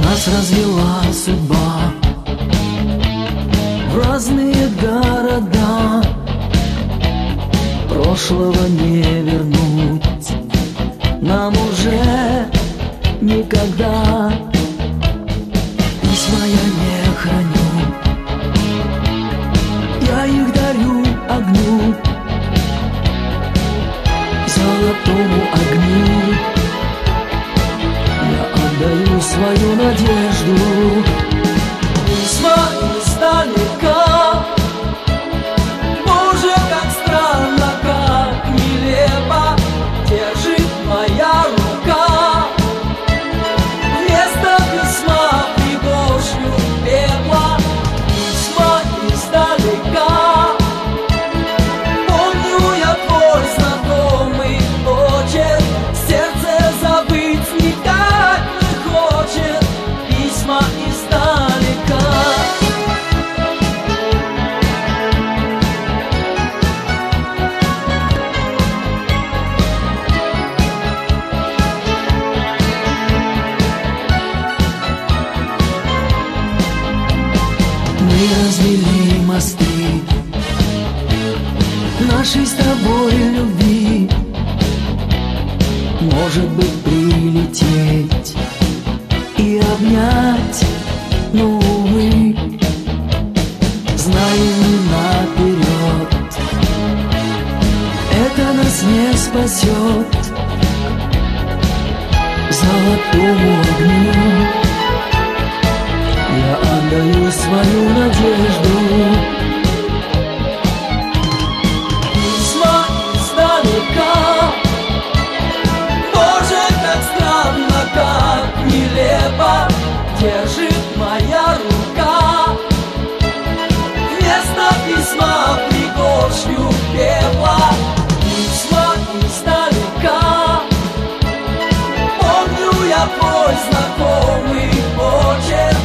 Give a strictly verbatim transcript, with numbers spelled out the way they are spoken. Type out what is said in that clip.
Нас развела судьба в разные города. Прошлого не вернуть нам уже никогда. Письма я не храню, я их дарю огню, золотому огню. Я отдаю свою надежду. Письма издалека, Боже, как странно, как нелепо держит моя рука. Вместо письма пригоршню пепла. Письма издалека, помню я твой знакомый почерк. Сердце забыть никак не хочет. Письма издалека. Мы развели мосты нашей с тобой любви. Может быть, прилететь и обнять, но, увы, знаю наперед, это нас не спасет. Золотому огню я отдаю свою надежду. Письма издалека, Боже, как странно, как нелепо держит моя рука. Вместо письма пригоршню пепла. Письма издалека, помню я твой знакомый почерк.